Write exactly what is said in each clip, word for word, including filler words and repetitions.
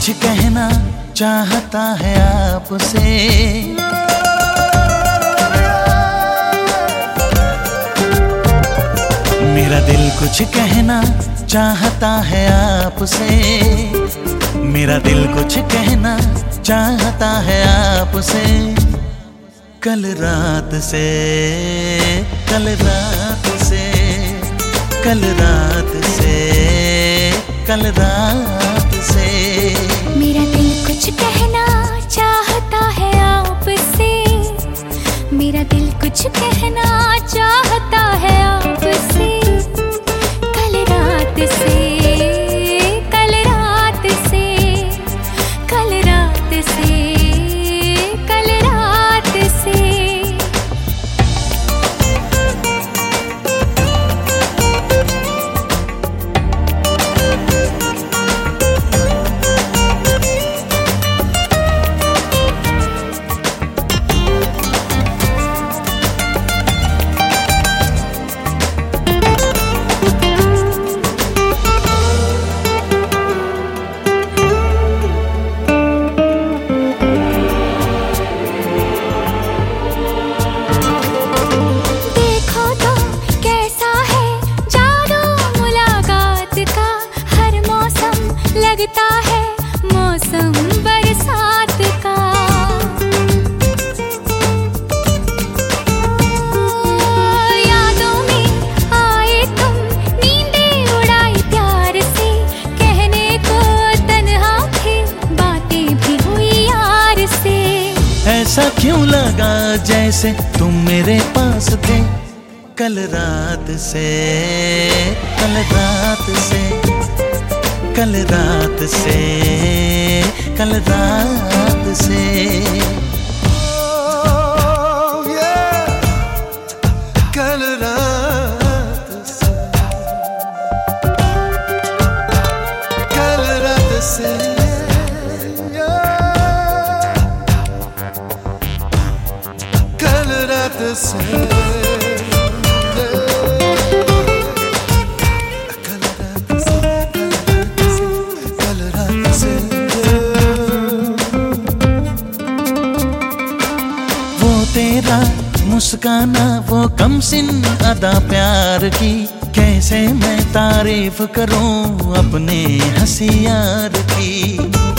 कुछ कहना चाहता है आपसे। मेरा दिल कुछ कहना चाहता है आपसे। मेरा दिल कुछ कहना चाहता है आपसे। कल रात से, कल रात से, कल रात से, कल रात से। मेरा दिल कुछ कहना चाहता है आपसे। मेरा दिल कुछ कहना चाहता है आपसे। कल रात से, कल रात से, कल रात से, कल रात से। लगता है मौसम बरसात का। यादों में आए तुम, नींदें उड़ाई प्यार से। कहने को तन्हा थे, बातें भी हुई यार से। ऐसा क्यों लगा जैसे तुम मेरे पास थे। कल रात से, कल रात से, कल रात से, कल रात से। Oh, yeah. कल रात से, कल रात से, yeah. कल रात से। तेरा मुस्काना वो कम सिन अदा प्यार की। कैसे मैं तारीफ करूं अपने हंसी यार की।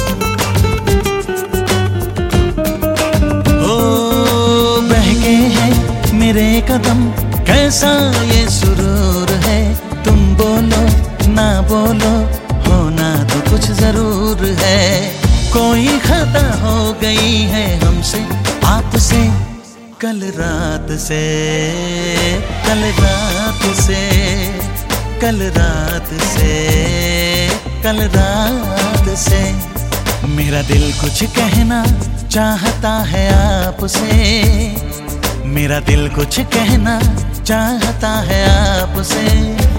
ओ बहके हैं मेरे कदम, कैसा ये सुरूर है। तुम बोलो ना बोलो, होना तो कुछ जरूर है। कोई खता हो गई है हमसे आपसे। कल रात से, कल रात से, कल रात से, कल रात से। मेरा दिल कुछ कहना चाहता है आपसे। मेरा दिल कुछ कहना चाहता है आपसे।